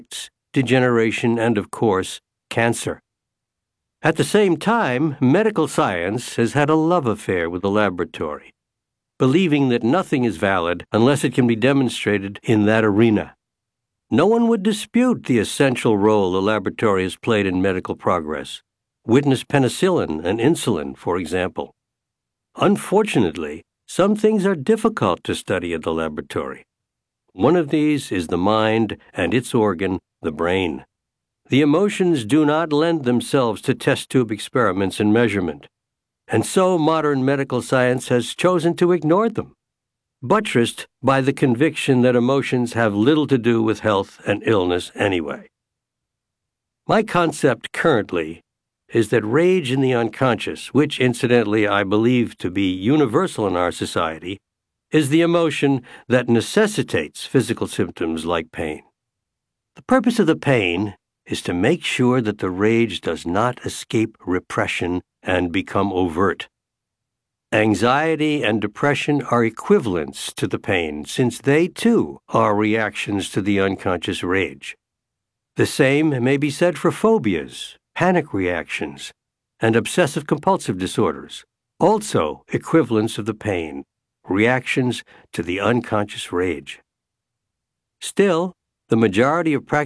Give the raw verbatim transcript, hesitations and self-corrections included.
degeneration, and, of course, cancer. At the same time, medical science has had a love affair with the laboratory, believing that nothing is valid unless it can be demonstrated in that arena. No one would dispute the essential role the laboratory has played in medical progress. Witness penicillin and insulin, for example. Unfortunately, some things are difficult to study at the laboratory. One of these is the mind and its organ, the brain. The emotions do not lend themselves to test tube experiments and measurement, and so modern medical science has chosen to ignore them, buttressed by the conviction that emotions have little to do with health and illness anyway. My concept currently is that rage in the unconscious, which incidentally I believe to be universal in our society, is the emotion that necessitates physical symptoms like pain. The purpose of the pain is to make sure that the rage does not escape repression and become overt. Anxiety and depression are equivalents to the pain, since they, too, are reactions to the unconscious rage. The same may be said for phobias, panic reactions, and obsessive-compulsive disorders, also equivalents of the pain, reactions to the unconscious rage. Still, the majority of practitioners